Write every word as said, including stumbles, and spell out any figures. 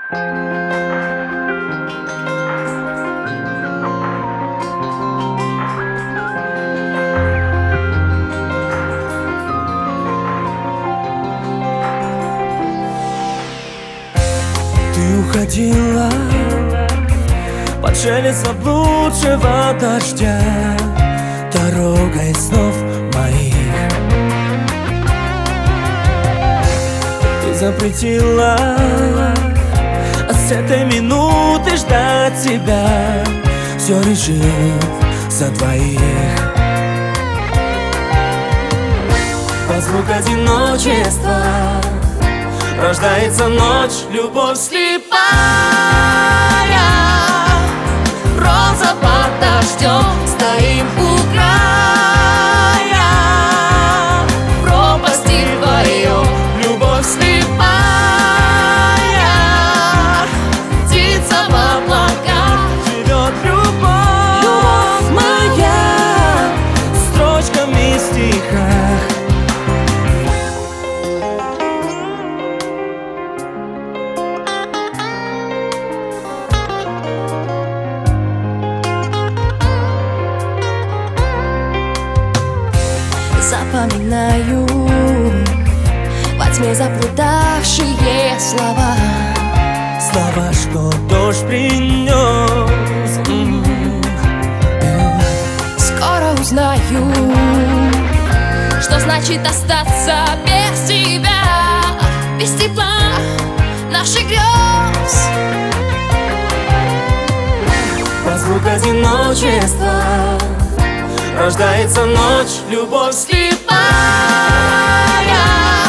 Ты уходила под шелест заблудшего дождя, дорогой снов моих. Ты запретила с этой минуты ждать тебя, все решив за двоих. Под звук одиночества рождается ночь, любовь слепая. Роза под дождем, стоим у края пропасти вдвоем. Любовь слепая, птица в облаках, живет любовь, любовь моя, строчками в стихах. запоминаю во тьме заплутавшие слова, Слова, что дождь принес. Скоро узнаю, что значит остаться без тебя, без тепла наших грез. Под звук одиночества рождается ночь, любовь слепая.